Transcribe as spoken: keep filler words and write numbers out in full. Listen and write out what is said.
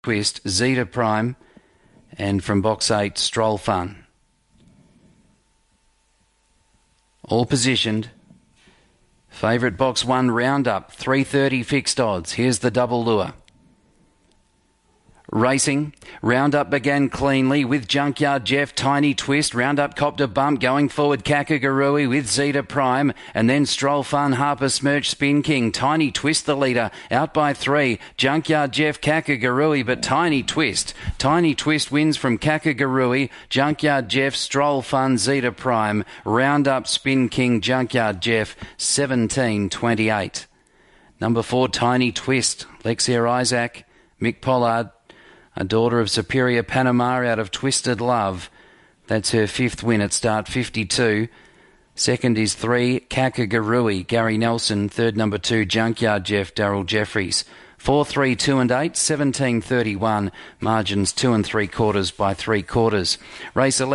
Twist, Zeta Prime, and from box eight, Stroll Fun. All positioned. Favourite box one, Roundup, three thirty fixed odds. Here's the double lure. Racing. Roundup began cleanly with Junkyard Jeff, Tiny Twist. Roundup copped a bump going forward. Kakagarui with Zeta Prime. And then Stroll Fun, Harper Smirch, Spin King. Tiny Twist the leader. Out by three. Junkyard Jeff, Kakagarui. But Tiny Twist. Tiny Twist wins from Kakagarui. Junkyard Jeff, Stroll Fun, Zeta Prime. Roundup, Spin King, Junkyard Jeff. seventeen twenty-eight. Number four, Tiny Twist. Lexia Isaac. Mick Pollard. A daughter of Superior Panama out of Twisted Love. That's her fifth win at start fifty-two. Second is three, Kakagarui, Gary Nelson. Third, number two, Junkyard Jeff, Darryl Jeffries. Four, three, two and eight, seventeen thirty-one. Margins two and three quarters by three quarters. Race eleven.